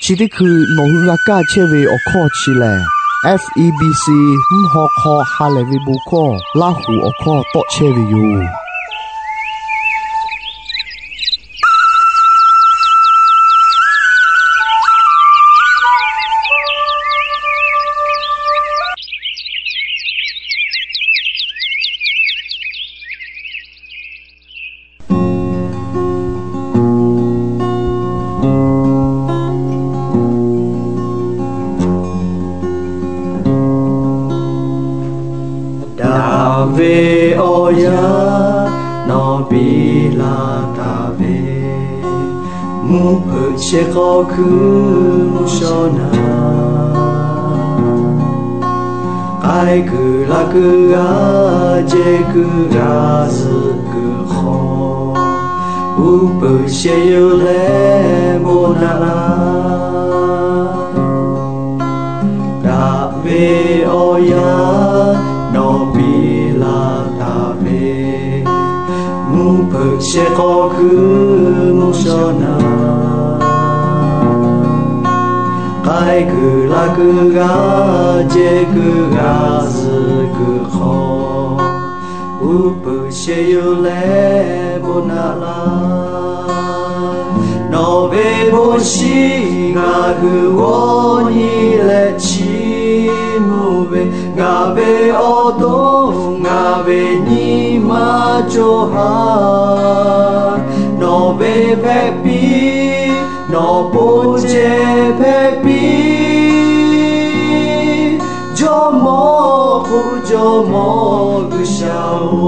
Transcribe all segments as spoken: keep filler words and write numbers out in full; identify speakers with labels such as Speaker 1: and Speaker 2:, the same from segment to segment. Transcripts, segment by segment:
Speaker 1: chỉ đấyคือน้องรักกาเชเวอคอชิแล F E B C มหอคอฮาเลวิบุคอลาหูอคอโตเชวิยู
Speaker 2: Ve oya no bila ta ve mu pu che ko ku mu shona ai ku la ku ga je ku ga su ku ho u pu che yu le mo na la da ve oya no bila ta ve mu pu che ko ku mu shona kai ku la ku ga je ku ga su ku ho u pu che yu le bo na la no ve bo shi ga ku wo ni le chi mu ve ga ve o do ga ve ni ma cho ha no ve pe pi no bo je pe pi jo mo hu jo mo gu shao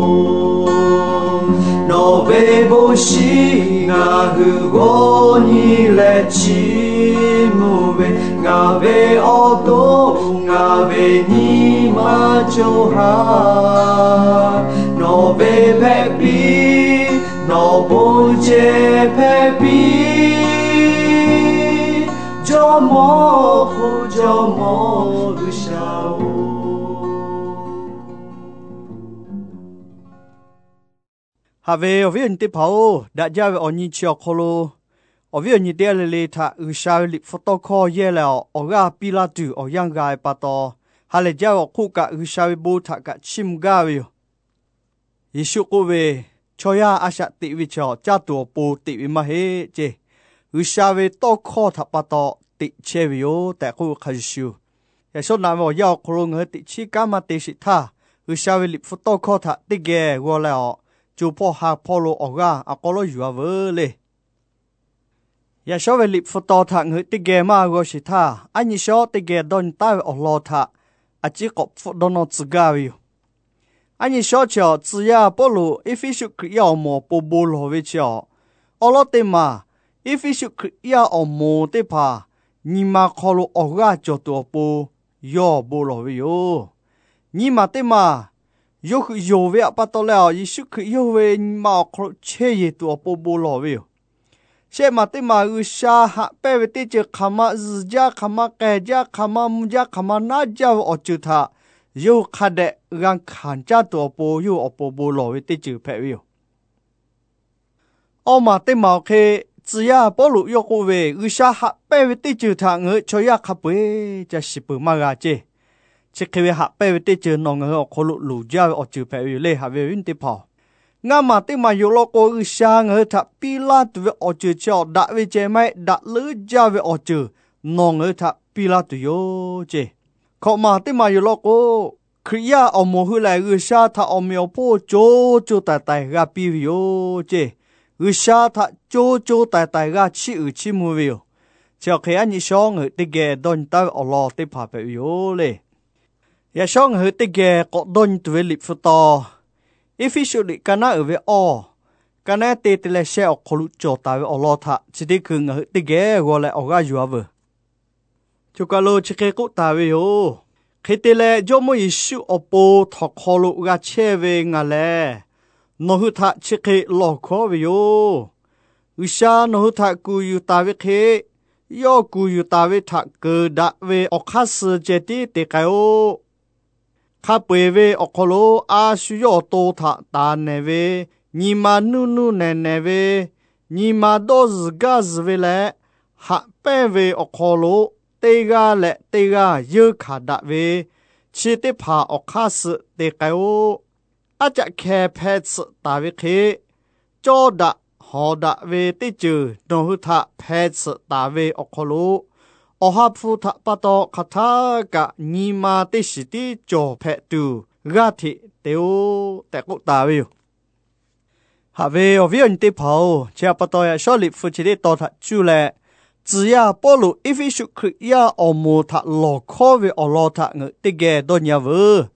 Speaker 2: no ve bo shi ga gu go ni le chi mu ve ga ve o do ga ve ni ma cho ha no ve pe pi no bo je pe pi jo mo hu jo mo gu shao
Speaker 3: Have ở viên tiếp hậu đã giao về ông nhị chiều kholo ở viên nhị đeo lệ thà ư sao lịch photo call ye là ở ga pila tu ở yang gai pato hà lệ giao ở khu cả ư sao bố thà cả chim ga về Giêsu cô về cho ya asa tị vi cho cha tua bố tị vi mà hết chứ ư sao về to call thà pato tị che về yo tại khu khai siêu ya số nào mà giao kholo người tị chi cá mà tị sĩ tha ư sao về lịch photo call thà tị ghé gọi là chú po ha polo oga a kolo yua vele ya so ve lip photo tha ngi ti ge ma go shi tha ani so ti ge don ta o lo tha a chi ko photo no tsuga wi ani so cho tsu ya polo if you should ya mo po bo lo ve cho o lo te ma if you should ya o mo te pa ni ma kolo oga cho to po yo bo lo ve yo ni ma te ma yo khu yo ve pa to lao Giêsu khu yo ve ma kho che ye tu po bo lo ve she ma te ma u sha ha pe ve te che khama z ja khama ke ja khama mu ja khama na ja o chu tha yo kha de gang khan cha tu po yo o po bo lo ve te chu phe ve o ma te ma khe zi ya po lu yo ko ve u sha ha pe ve te chu tha nge cho ya kha pe ja shi pu ma ga che chỉ khi hạ bè về chơi nong ở khu lục lục giao ở chữ bè về lấy hạ về viên tiếp họ ngã mà tiếp mà yêu lo cô ư sang ở tháp Pilat về ở chữ cho đã về chơi mai đã lỡ giao về ở chữ nong ở tháp Pilat yo chơi họ mà tiếp mà yêu lo cô kia ở mùa hư lại ư sa tháp ở miêu po cho cho tài tài ga pi yo chơi ư sa tháp cho cho tài tài ga chi ư chi mua về cho khi anh xong ở tiếp ghé đón tao ở lo tiếp hạ về yo lấy ya song hư tê ghé có đôn tu về lip photo if you should cana ở về o cana tê tê lệ xe ở khu chỗ ta về ở lo thà chỉ đi khưng hư tê ghé gọi là ở ga dùa về cho cả lô chỉ cái cụ ta về yo khi tê lệ do mỗi Giêsu ở po thọ khu lũ ga che về ngà lệ nó hư thà chỉ cái lò khó về yo Usa nó hư thà cu yu ta về khi yo cu yu ta về thà cơ đã về ở khát sự chế tí tê cái ô khá bề về ở khu lô a suy yo tô thà ta nè về nhị mà nu nu nè nè về nhị mà đô z ga z về lẽ hạ bé về ở khó lỗ tê ga lệ tê ga dơ khả đạ về chỉ tê phá ở khá sự tê cái ô á chả khe phê sự ta về khế cho đạ họ đạ về tê chữ nô hư thạ phê sự ta về ở khó lỗ ở hạp phu thạ bà tò khá thá cả nhi mà tê sĩ tê cho phê tù gà thị tê ô tê cụ ta về hạ về ở viên tê phao cha bà tò ya cho lịp phu chỉ tê tò thạ chú lệ只要保罗一非属可要奥摩他老靠为奥老他我这个多年了，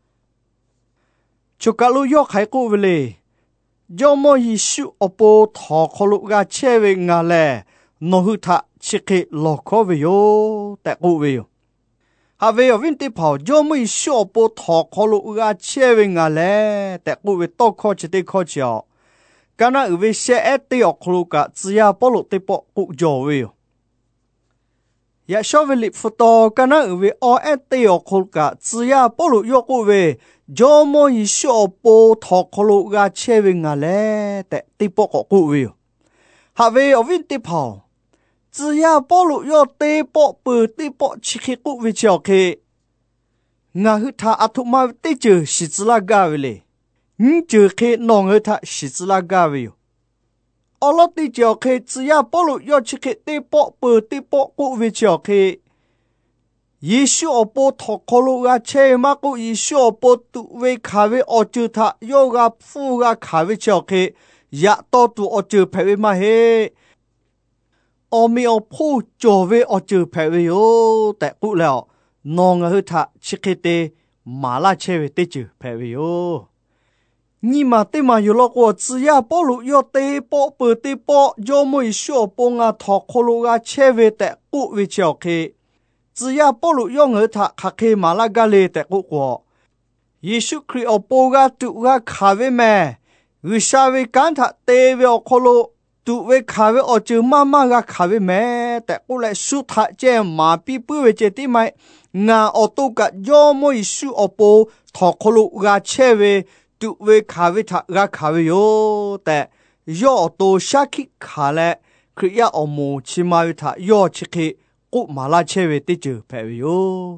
Speaker 3: 就假如要开过了，要么一属奥波他可路个车为我嘞，那后他只个老靠为哟，但过为哟，还为要问题跑，要么一属奥波他可路个车为我嘞，但过为多靠只得靠脚，刚那为些爱对奥可路个，只要保罗对保过脚为哟。ya so ve lip photo kana ve o et yo khulka zia polu yo ko ve jo mo yi sho po tho kholu ga che ve nga le te ti po ko ku ve ha ve o vin ti phao zia polu yo te po pu ti po chi khi ku ve chao ke nga hu tha athu ma ti chu shi zla ga ve le ni chu ke no nge tha shi zla ga ve ở lót đi chiều khi chỉ ya bảo lục yo chỉ khi đi bộ bờ đi bộ cụ về chiều khi Giêsu ở bộ thọ khổ lục ga chơi mà cụ Giêsu ở bộ tụ về khá về ở chữ thà yo ga phu ga khá về chiều khi ya to tụ ở chữ phải về mà he ở mi ở phu cho về ở chữ phải về yo tại cụ lẹo nong ở thà chỉ khi đi mà là chơi về đi chữ phải về yo nhưng mà tê mà yêu lo của chỉ ya bảo lục yo tê bộ bờ tê bộ yo mới sửa bộ ngà thọ khổ lục ga chế về tại cụ về chiều khi chỉ ya bảo lục yo người thà khắc khi mà là gà lê tại cụ của Giêsu Christ ở bộ ga tụ ga khá về mẹ người sa về cán thà tê về ở khổ lục tụ về khá về ở chữ mà mà ga khá về mẹ tại cụ lại su thà chế mà bị bự về chế tí mày ngà ở tụ ga yo mới sửa ở bộ thọ khổ lục ga chế về tụ về khá về thà ga khá về yo tại yo tô sa khi khá lệ khi ya ở mù chỉ mà về thà yo chỉ khi cụ mà la chế về tí chữ phải về yo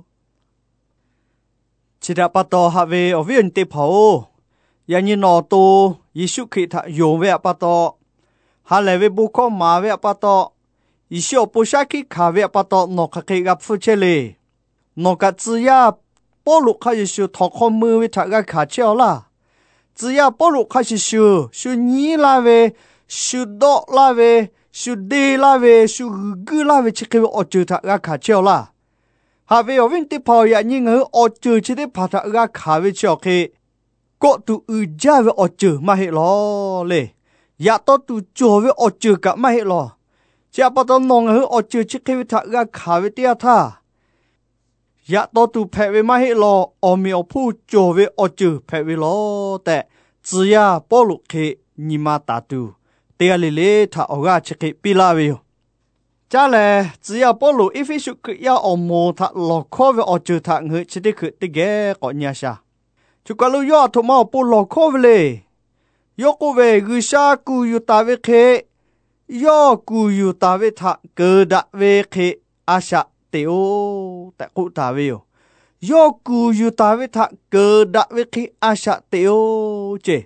Speaker 3: chỉ đã bắt đầu học về ở viên tế phao ya như nó tô Giêsu khi thà dùng về bắt đầu hà lệ về bu khó mà về bắt đầu Giêsu bố sa khi khá về bắt đầu nó khá khi gặp phụ chế lệ nó cả chỉ ya bảo lục khai Giêsu thọ con mưa về thà ga khá chéo la只要保罗开始修修你那位修到那位修地那位修个那位去给我做他个卡叫啦，还为我问的跑呀，你我我做去的跑他个卡位叫去，各都有家为我做嘛嘿咯嘞，也到都做为我做个嘛嘿咯，只不到弄个我做去给他个卡位的他。ya to tu phe ve ma he lo o mi o phu cho ve o chu phe ve lo te zhi ya po lu khe ni ma ta tu te le le tha o ga che ke pi la ve cha le zhi ya po lu if shu ke ya o mo tha lo kho ve o chu tha nge che de ke te ge ko nya sha chu ka lu yo tho ma po lo kho ve le yo ko ve gu sha ku yu ta ve khe yo ku yu ta ve tha ke da ve khe a sha teo tại cụ ta về yo ku yu ta về thà cơ đã về khi asha teo che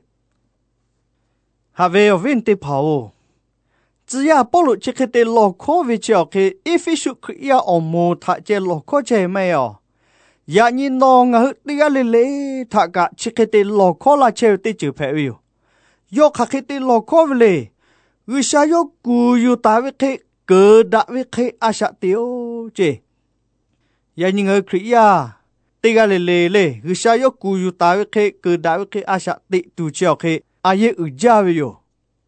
Speaker 3: ha về ở viên tế phao chỉ ya bảo lộ chỉ cái tế lò khó về chiều cái ifishu kia ở mồ thà che lò khó che mày à ya nhìn nó ngã đi ra lê lê thà cả chỉ cái tế lò khó là che tế chữ phải về yo khắc cái tế lò khó về lê người sa yo ku yu ta về khi cơ đã về khi asha teo che ya những người kia tê ga lê lê lê người sa yo ku yu ta về khi cơ đã về khi asha tê tu chiều khi ai ở gia về yo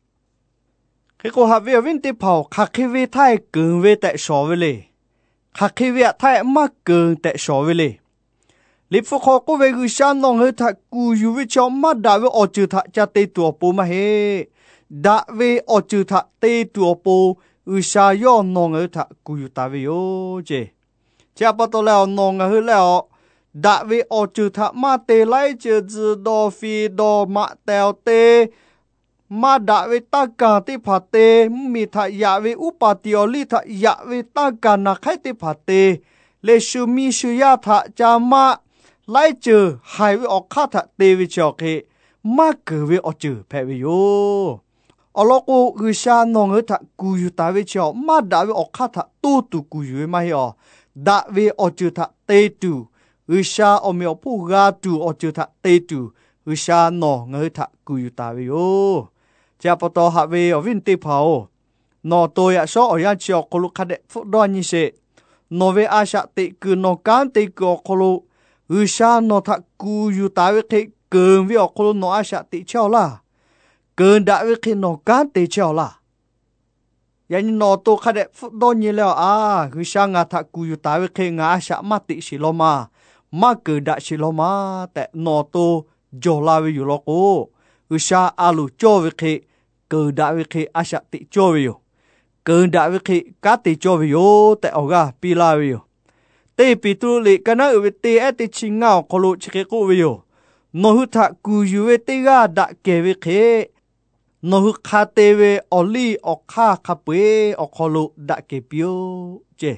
Speaker 3: khi cô học về viên tế phao khắc khi về thái cường về tại số về lê khắc khi về thái mắc cường tại số về lê lịch phục họ có về người sa nong hơi thái ku yu về cho mắt đã về ở chữ thái cha tê tu po mà he đã về ở chữ thái tê tu po người sa yo nong hơi thái ku yu ta về yo che cha bắt đầu là nong hơi là đã về ở chữ thái mà tê lại chữ chữ đô phi đô mạ tèo tê mà đã về ta cả tê phá tê mi thà ya về upa tiêu li thà ya về ta cả na khai tê phá tê lê su mi su ya thà cha ma lại chữ hai về ở khát thà tê về cho cái mà cứ về ở chữ phê về yo ở lúc cô người xa nong ở thà cú yu ta về cho mà đã về ở khát thà tu tu cú yu mà hiểu đã về ở chữ thà tê tu người xa ở miệng phu ga tu ở chữ thà tê tu người xa nong ở thà cú yu ta về yo cha bắt đầu học về ở viên tây pháo, nó tôi à số ở nhà chiều cô lúc khát phụ đoan như thế, nó về à sát tây cứ nó cán tây cứ cô lúc, người sa nó thắc cú yu ta về cái cơn về cô lúc nó à sát tây chiều là, cơn đã về cái nó cán tây chiều là, vậy nên nó tôi khát phụ đoan như là à người sa ngã thắc cú yu ta về cái ngã sát mắt tây xí lo mà, mà cơn đã xí lo mà, tại nó tôi giờ la về yu lo cô, người sa alu cho về cái cơn đã về khi ác sát tị cho về cơn đã về khi cá tị cho về tại ông gà pila về tê pi tu lệ cái nào về tê ở tê chính ngao có lộ chỉ cái cô về nó hút thà cù yu về tê gà đã kể về khi nó hút khá tê về ở li ở khá khá bê ở có lộ đã kể biểu chứ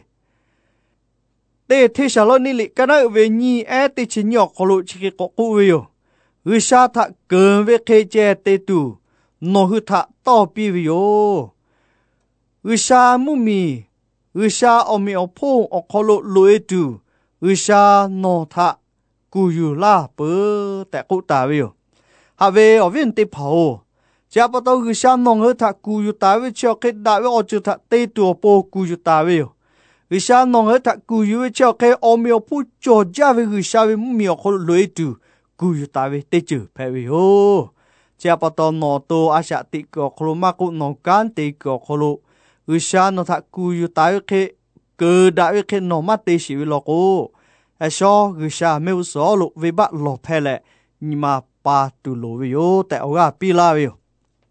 Speaker 3: tê thế sao lo ní lệ cái nào về nhi ở tê chính nhỏ có lộ chỉ cái cô về người sa thà cơn về khi che tê tu nó hư thạ to pi vi yo ư sa mu mi ư sa o mi o po o kholo lue tu ư sa no thạ cu yu la pơ tại cụ ta vi yo ha về ở viên tây phao cha bắt đầu ư sa no hư thạ cu yu ta vi cho cái đại với ở chữ thạ tây tu po cu yu ta vi yo ư sa no hư thạ cu yu cho cái o mi o po cho ja vi ư sa vi mu mi o kholo lue tu cu yu ta vi tây chữ phải vi yo cha bắt đầu nó tô ác sát tị cửa khổ mà cũng nó can tị cửa khổ, ư sa nó thắc cú yu tai cái cơ đại cái nó mắt tị xí lo cô, ai so ư sa mèo số lục về bắt lọ phê lệ, nhưng mà ba tu lọ về yo tại ông à pi la về yo,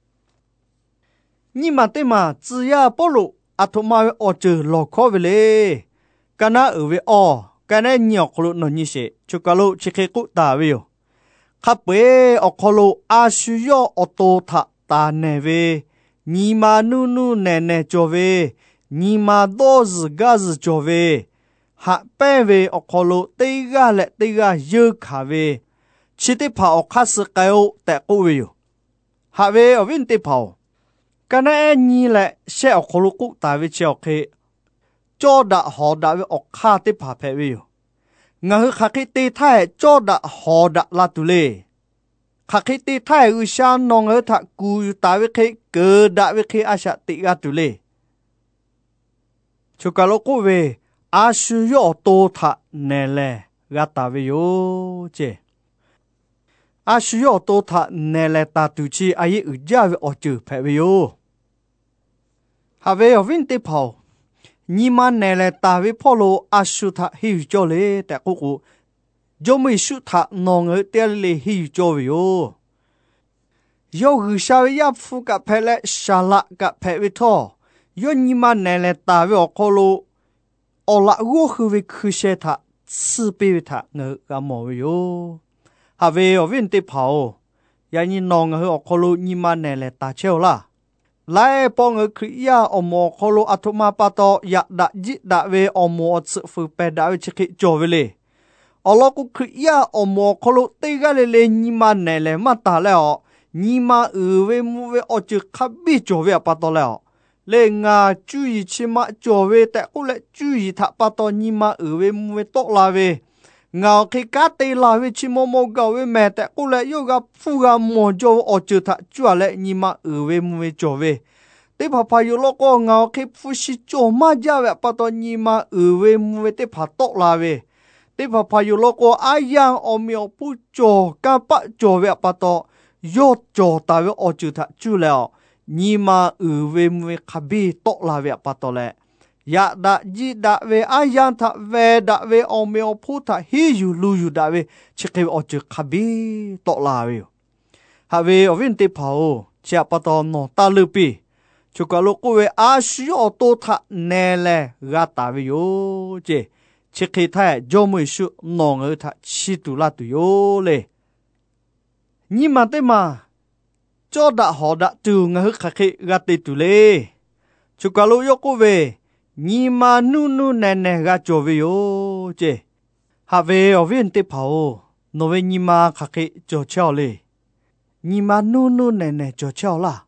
Speaker 3: nhưng mà thế mà chỉ ya bỏ lọ, à thôi mà ở chờ lọ khó về lệ, cái nào ở về ở, cái này nhiều khổ nó như thế, cho cái lọ chỉ cái cụ ta về yo. khắp bể ở khâu lô à suy yo ở tô thà ta nè về nhị mà nu nu nè nè cho về nhị mà đô z ga z cho về hạ bể về ở khâu lô tây ga lệ tây ga dư khá về chỉ tây phao ở khát sự cái ô tại cô về hạ về ở bên tây phao cái này nhị lệ sẽ ở khâu lô cụ ta về chiều khi cho đã họ đã về ở khát tây phao về về ngài khắc khi tê thái cho đã họ đã là tù lệ khắc khi tê thái ư sa nong ở thạ cù ta với khi cơ đã với khi asa tị ga tù lệ cho cả lúc cô về asu yo tô thạ nè lệ ga ta về yo chứ asu yo tô thạ nè lệ ta tù chi ai ư gia về ở chữ phải về yo hà về ở viên tê phao nhị mà nè lệ ta với polo asu thạ hiu cho lệ tại cô cô do mấy su thạ nong ở tiền lệ hiu cho về yo yo gửi sao với yap phu cả phe lệ sa lạ cả phe với thọ yo nhị mà nè lệ ta với ở polo ở lạ gỗ khử với khử xe thạ sư bê với thạ ngỡ cả mỏ với yo hà về ở viên tê phao ya nhị nong ở polo nhị mà nè lệ ta treo là lại bong ở kia ở mỏ kholo atoma pato ya đã dít đã về ở mỏ sự phơi bè đã về chỉ cho về lệ ở lúc kia ở mỏ kholo tây ga lệ lệ nhị mà nè lệ mà ta lệ ở nhị mà ở về mu về ở chỉ khắp bị cho về pato lệ lệ ngà chú ý chỉ mà cho về tại cô lệ chú ý thà pato nhị mà ở về mu về tốt là về ngào khi cá tây là về chỉ mò mò gạo về mẹ tại cô lại yêu gặp phu gặp mò cho ở chữ thà chúa lại nhưng mà ở về mua về cho về tây phá phá yêu lo có ngào khi phu sĩ cho mà ra về bắt đầu nhưng mà ở về mua về tây phá tốt là về tây phá phá yêu lo có ai yang ở miệng phu cho cá bắt cho về bắt đầu yêu cho ta về ở chữ thà chúa lại nhưng mà ở về mua về khá bị tốt là về bắt đầu lại ya đã ji đã về ai yang thà về đã về ở miệng phu thà hi yu lu yu đã về chỉ cái ở chữ khá bị tốt là về hà về ở bên tây phao chỉ bắt đầu nó ta lưu pi cho cả lúc cô về à suy ở tô thà nè lệ gà ta về yo chứ chỉ khi thay cho mới sự nòng ở thà chỉ tu la tu yo lệ nhưng mà thế mà cho đã họ đã tu ngã hức khắc gạt tê tu lê chú cả lũ yoko về nhì mà nu nu nè nè gạt cho về yo chế hà về ở viên tê phao nó về nhì mà khắc cho chào lê nhì mà nu nu nè nè cho chào là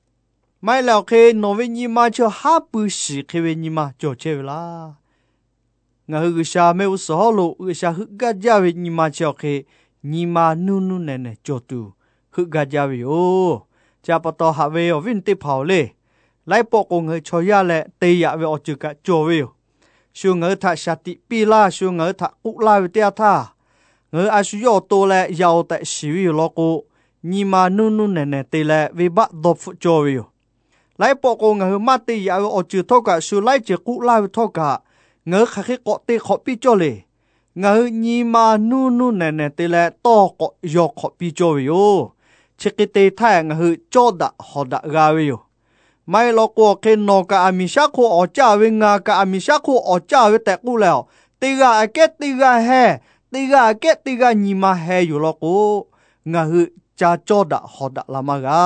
Speaker 3: mai lão khi nó về nhì mà cho hấp bự sĩ khi về nhì mà cho chơi là ngã hức sa mèo sò lô hức sa hức gạt ra về nhì mà cho khi nhì mà nu nu nè nè cho tu hức gạt ra về yo cha bắt đầu hà về ở viên tê phao lê lại bộ của người cho ra lệ tây ya về ở chỗ cả chỗ về số người thà sát tị pi la số người thà cụ la về tia tha người ai sử dụng tô lệ giàu tại sử dụng lo cô nhưng mà nu nu nè nè tây lệ về bắt đột phụ cho về lại bộ của người mà tây ya về ở chỗ thâu cả số lại chỗ cụ la về thâu cả người khác khi có tây khó pi cho lệ người nhưng mà nu nu nè nè tây lệ to có giàu khó pi cho về chỉ cái tây thay người cho đã họ đã ra về mai lo cô cái nó cả amisha cô ở cha với nga cả amisha cô ở cha với tệ cô lẹo tiga cái tiga he tiga cái tiga nhì mà heอยู่lo cô nga hư cha cho đã họ đã làm mà ga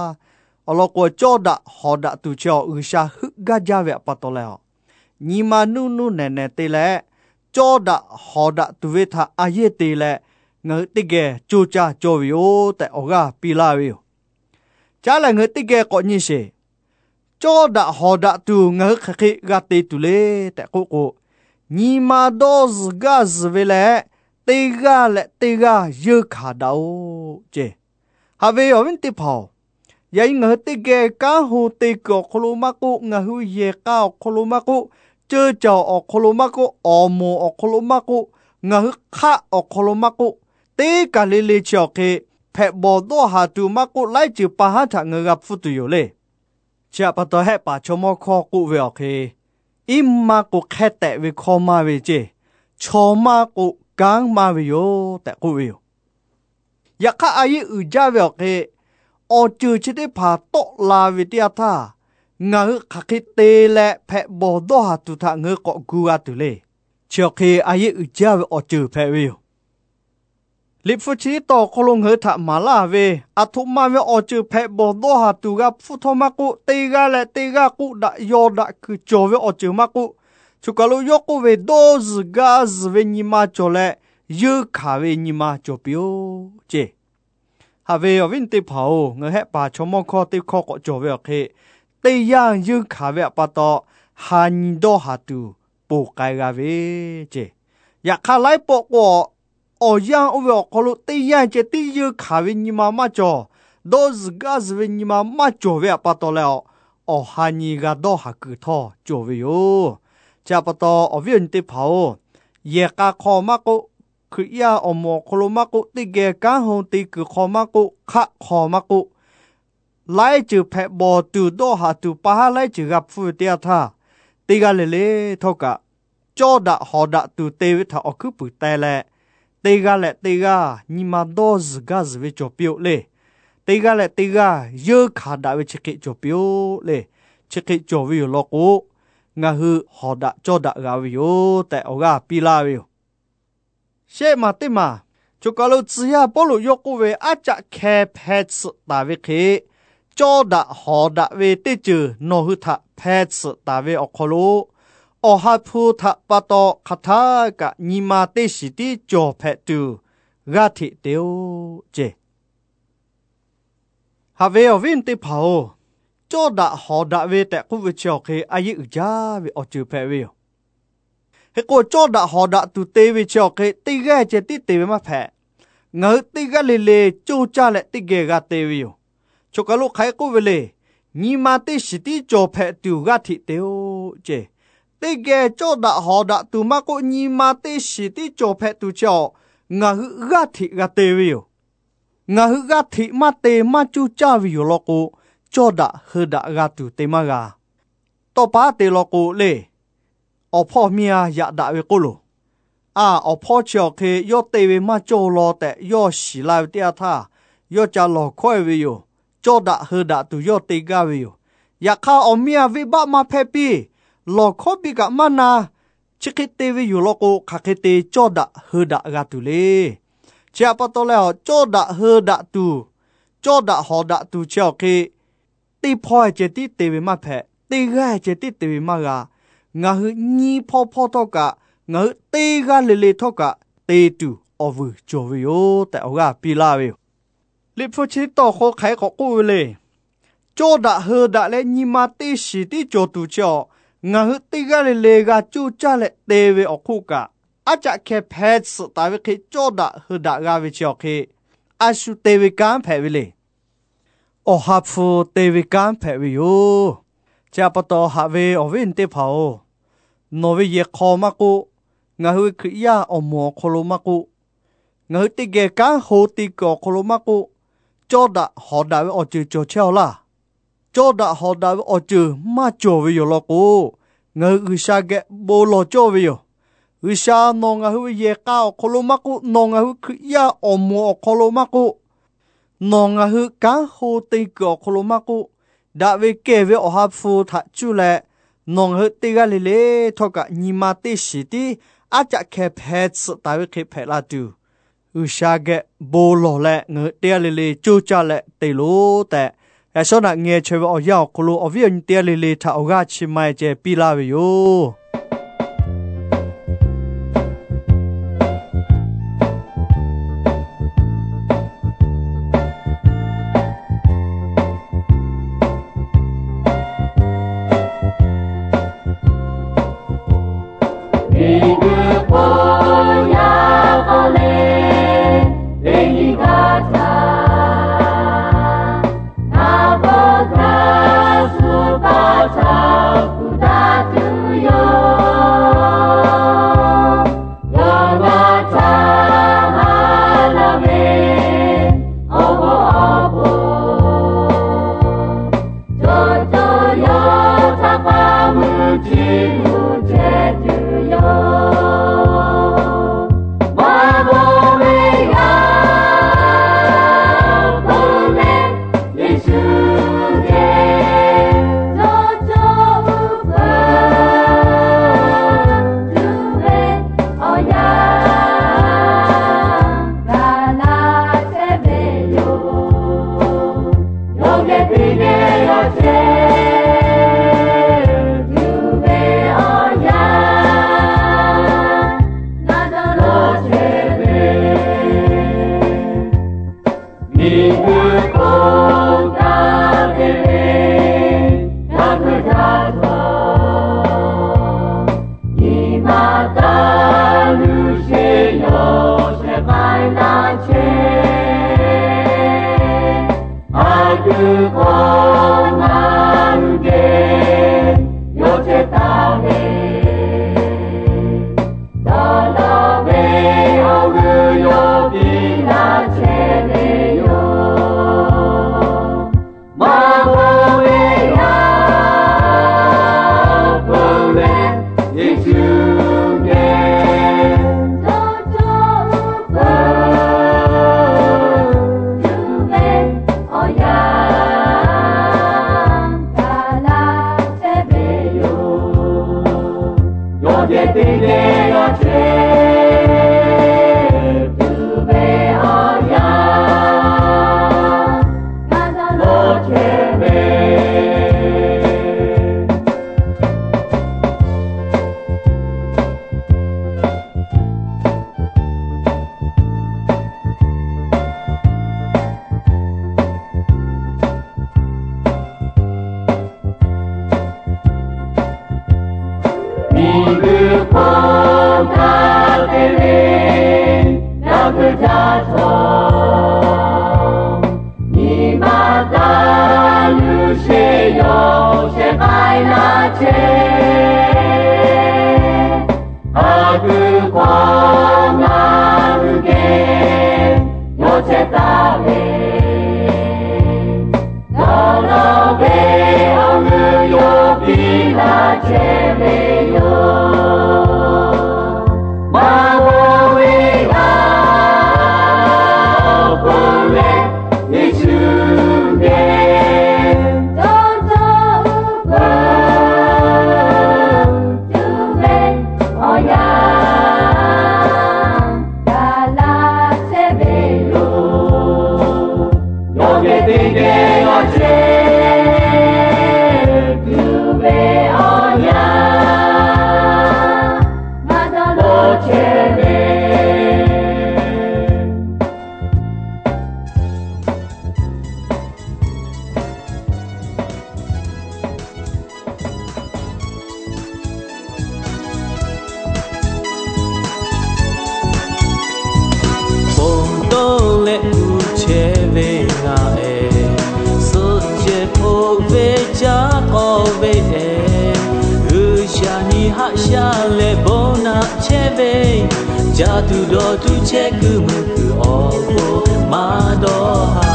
Speaker 3: ở lo cô cho đã họ đã tu cho ư sa hư ga ja về bắt lẹo nhì mà nu nu nè nè tê lẹ cho đã họ đã tu về tha ai tê lẹ nga tiga chu cha cho về ô tệ ở ga pila về cha là người tiga có như thế cho đã họ đã tu ngỡ khắc gạt tê tu lê tại cô cô nhì mà đo gaz về lẽ tê ga lẽ tê ga dư khả đau chế hà về ở bên tê phao vậy ngỡ tê ghé cá hồ tê cọ khô ma cô ngỡ hu ye cao khô ma cô chơi trò ở khô ma cô ở mồ ở khô ma cô ngỡ khá ở khô ma cô tê cả lê lê chọ kê phép bỏ đo hà tu ma cô lại chịu pa hát thằng ngỡ gặp phụ tu lê cha bắt đầu hết bà cho mò kho cụ về ok im mà cụ khét tệ về kho mà về chứ cho mà cụ căng mà về yo tệ cụ về ya khá ai ư ra về ok ở chữ chỉ để phá tổ là về tia tha ngỡ khắc tê lệ phép bỏ đo hạt tu thằng ngỡ cọ gua tu lệ cho khi ai ư ra về ở chữ phép vềลิฟุชีต่อคลงเหตุมาลาเวอาทุมาเวอจือเพบอดอหาตุกับฟุทมากุตีกาและตีกากุดะยอดะคือโจเวอจือมากุชุกาลุยกุเวโดซกาซเวนิมาโจเลยืขาเวนิมาโจปิโอเจฮาเวอวินติเผาเงเหปาชมคอติคอกโจเวอเคตีย่างยืขาเวปะตอฮานิโดหาตุปูไกกาเวเจอยากคาไลปอกออ๋อย่างเอาไว้ขลุ่ตีอย่างเจตียืขาวิญญามาจ่อดอสกาสวิญญามาจ่อเวปะตอแล้วอ๋อฮานีกาดอหักท่อจ่อเวโยจะปะตออ๋อวิญญาเผาเยกาคอมากุคือยาอ๋อหมอขลุ่มากุตีเกกาหงตีคือคอมากุขะคอมากุไล่จือแพะบอตูดอหาตูปะฮะไล่จือกับฟูเตียท่าตีกาเลเลเท่ากับจ่อดะหอดะตูเตวิทาอ๋อคือปุแต่แลตกาเลตกานิมาดอสกาสเวจปิโอเลตกาเลตกาเยอะขาดาเวชกิจปิโอเลชกิจวิโอโลโกงาฮือหอดาจอดากาวิโอแต่ออกาปิลาวิโอเชมาติมาจุกาลุจียาปลุยกเวอาจะแคเพสตาเวเคจอดาหอดาเวติจืโนหุทะเพสตาเวอคโลอหัพูทะปะตอคาทากะนิมาเตสิติจอเพตูกาทิเตโอเจฮาเวอวินติเผาจอดะหอดะเวแต่กุวิชอเคอายุจาเวอจูเพเวเฮโกจอดะหอดะตุเตวิชอเคติแกเจติเตเวมาแพเงติกะเลเลจูจาเลติเกกาเตวิโอชกะลุไขกุเวเลนิมาเตสิติจอเพตูกาทิเตโอเจตเกจอดะหอดะตุมากุญิมาเตสิติจอเพตุจองะฮึกะทิกะเตวิโองะฮึกะทิมาเตมาจูจาวิโอโลโกจอดะฮึดะกะตุเตมากาตอปาเตโลโกเลอพ่อเมียยะดะเวโกโลอาอพ่อเชอเคยอเตเวมาโจโลแต่ยอสิลาเตียทายอจาโลค่อยวิโอจอดะฮึดะตุยอเตกาวิโอยะคาอเมียวิบะมาเพปีหลอกข้อบิกะมานาชิคิเตวิอยู่โลโกคาเคเตจอดะเฮดะกาตุเลเชียปะตอแล้วจอดะเฮดะตู cho đã họ đã tu cho khi tì phò chế tì tì về mà phê tì gai chế tì tì về mà gà ngà hư nhi phò phò thô cả ngà hư tì gà lì lì thô cả tì tù ở vư cho về ô tại ở gà bì la về lì phò chế tỏ khó khai khó cô về cho đã hư đã lẽ nhi mà tì xì tì cho tu cho ngà hư tì gà lì lì gà chú cha lệ tì về ở khu cả á chả khe phê sự tại vì khi cho đã hư đã gà về cho khi á su tì về cám phê về lì ở hạp phu tê vi cam phê vi yo, cha bắt đầu hạp về ở bên tê phao, nói về việc khó mà cô, ngài hơi khỉ ya ở mùa khô mà cô, ngài hơi tê ghé cá hồ tê cỏ khô mà cô, cho đã họ đã ở chữ cho treo là, cho đã họ đã ở chữ mà cho về yo lo cô, ngài hơi sa ghé bồ lo cho về yo, hơi sa nó ngài hơi ghé cao khô mà cô, nó ngài hơi khỉ ya ở mùa khô mà cô. Nong a hu cá hồ tây cỏ khô ma cô đã về kể về ở hạp phu thạch chú lệ nong hu tây gà lì lì thọ cả nhị ma tây sĩ tây á chả kẹp hết sự tại vì kẹp hết là tu u sa ghé bồ lò lệ ngỡ tây lì lì chú cha lệ tây lô tệ ở sau đó nghe chơi về ở giàu khô lô ở viên tây lì lì thảo gà chi mai chơi pi la về yo
Speaker 2: Jatu do tu cheku muku opo madoha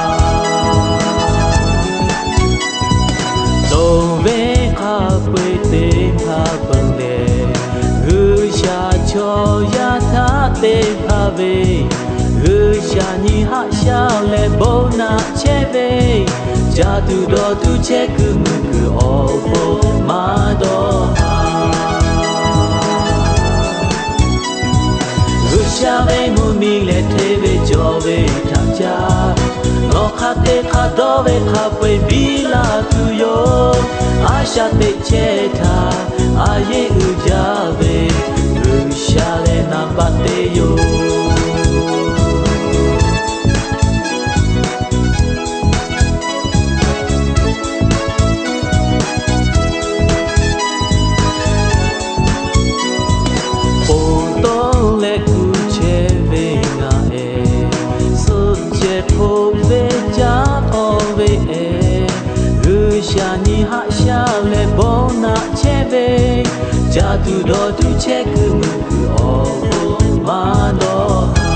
Speaker 2: Dove kapwe te kapande Usha choya ta te pave Usha ni hasha le bona cheve Jatu do tu cheku muku opo madoha Shave mumi le teve jove taja no khate khadove khapwe bila tu yo asha te cheta aye ujave ushale na bate yo Jatu do tu cheku muku opo madoha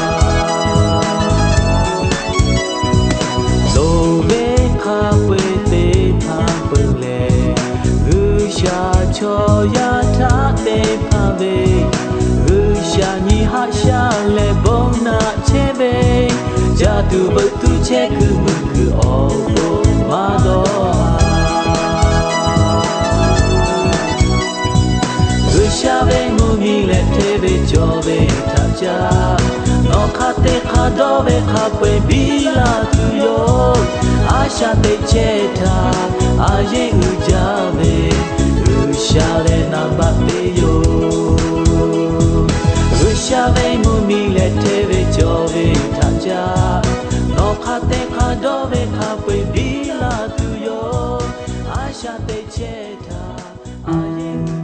Speaker 2: Dove kapwe te pampule Usha choya ta te pave Usha ni hasha le bona cheve Jatu do tu cheku muku opo madoha Shave mumi le teve jove taja no khate khadove khapwe bila tu yo asha te cheta aye ujave ushale na bate yo Shave mumi le teve jove taja no khate khadove khapwe bila tu yo asha te cheta aye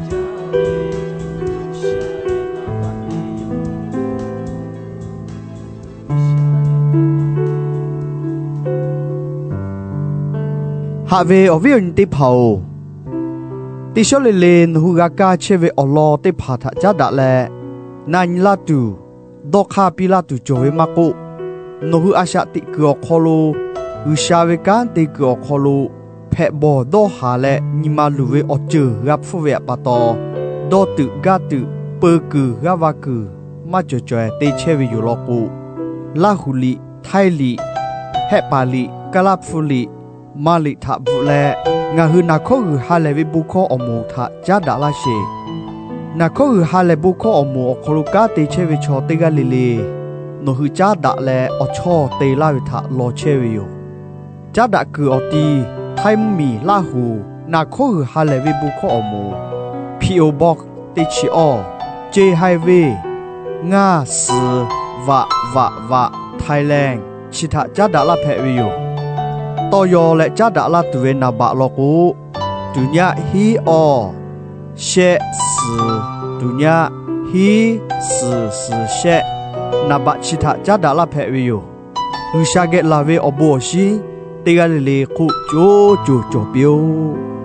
Speaker 3: Hạ về ở viện tiếp hậu Tí số lê lên hù gà ca chê về ở lò tiếp hạ thả chá đạ lẹ Nành la tù Đô khá bì la tù chô về mạc cụ Nô hù á xạ tị cửa khô lô Hù xa về cán tị cửa khô lô Phẹ bò đô hạ lẹ Nhi mà lù về ở chừ gặp phô vẹ bà tò Đô tự gà tự Bơ cử gà va cử Mà chô chô tê chê về dù lò cụ La hù lị Thái lị Hẹ bà lị Cà lạp phù lị mà lị thạ vụ lẹ ngà hư nà khó hư hà lẹ với bù khó ở mù thạ chá đạ la xê nà khó hư hà lẹ bù khó ở mù ở khó lù cá tê chê về chó tê gà lì lì nô hư chá đạ lẹ ở chó tê la về thạ lò chê về yo chá đạ cử ở tì thay mì la hù nà khó hư hà lẹ với bù khó ở mù pê ô Box tê chi o J hai V Nga sư vạ vạ vạ Thailand chỉ thạ chá đạ la phẹ về yo tôi yo lệ cha đã là từ bên nào bạ lọ cũ từ nhà hi o xe sử từ nhà hi sử sử xe na bạ chỉ thà cha đã là phê viu người sa ghét là về ở bùa xí tê gà lì lì cụ chô chô chô biêu